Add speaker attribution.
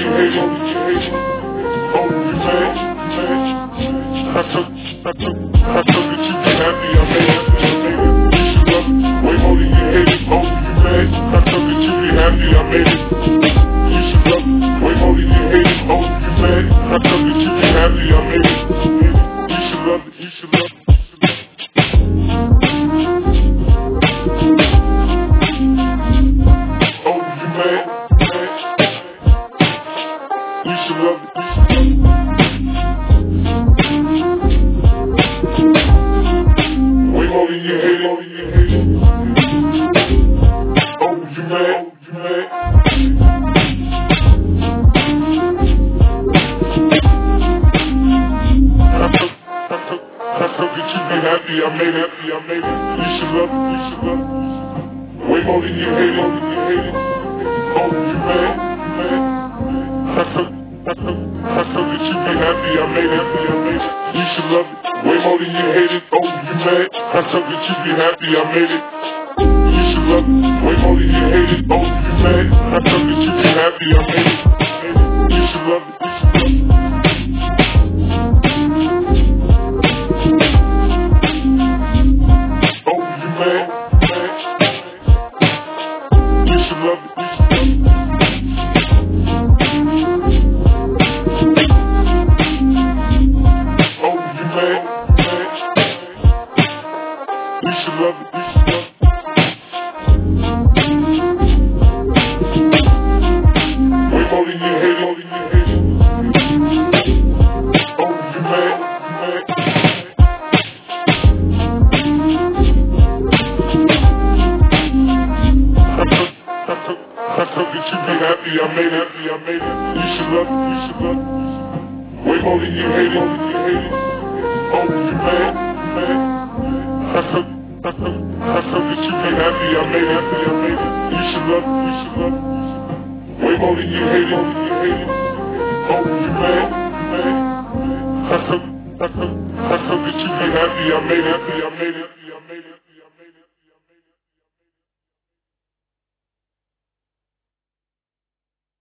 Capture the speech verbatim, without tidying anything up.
Speaker 1: you hate it. Oh, you mad? I took, I took, I took that you be happy. I made it, I made it. You should love it way more than you hate it. Oh, you mad? I took that you be happy. I made it. You should love it way more than you hate it. Oh, you mad? I took that you be happy. I made it. You should love it. You should love it. Oh, you mad? You should love it. Way more than you hate it. Oh, you mad? You mad? I took, I took, I took that you be happy. I made it. I made it. You should love it. You should love it. Way more than you hate it. You hate it. Oh, you mad? I took, I took, I took that you be happy. I made it. I made it. You should love it. Way more than you hate it. Oh, you mad? I took that you be happy. I made it. You should love it. Way more than you hate it. Oh, you mad? I took that you be happy. I made it. You should love it. Oh, you mad? You should love it. Oh, you mad? You should love it. Way more than you hate it. Oh, you mad? I took, I took, I took that you be happy. I made it. I made it. You should love it. You should love it. Way more than you hate it. Oh, you mad? I took, I took, I took that you be happy. I made it. I made it. You should love it. You should love it. Way more than you hate it. Oh, you mad? I took, I took, I took that you be happy. I made it. I made it.